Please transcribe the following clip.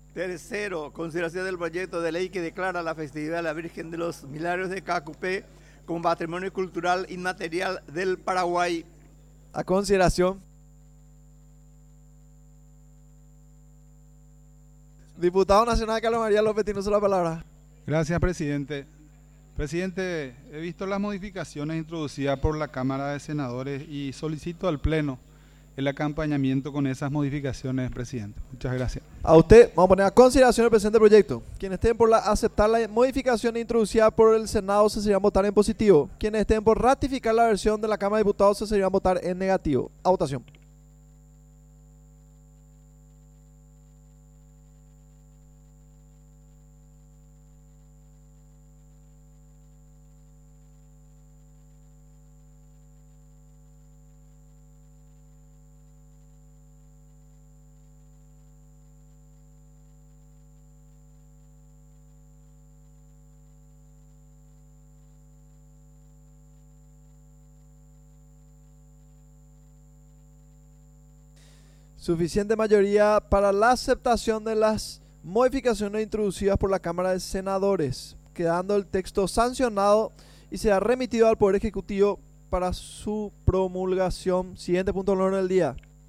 Tercero, consideración del proyecto de ley que declara la festividad de la Virgen de los Milagros de Cacupé como patrimonio cultural inmaterial del Paraguay. A consideración. Diputado Nacional Carlos María López, tiene usted la palabra. Gracias, presidente. Presidente, he visto las modificaciones introducidas por la Cámara de Senadores y solicito al Pleno el acompañamiento con esas modificaciones, presidente. Muchas gracias. A usted, vamos a poner a consideración el presente proyecto. Quienes estén por aceptar la modificación introducida por el Senado se serían votar en positivo. Quienes estén por ratificar la versión de la Cámara de Diputados se serían votar en negativo. A votación. Suficiente mayoría para la aceptación de las modificaciones introducidas por la Cámara de Senadores, quedando el texto sancionado y será remitido al Poder Ejecutivo para su promulgación. Siguiente punto del orden del día.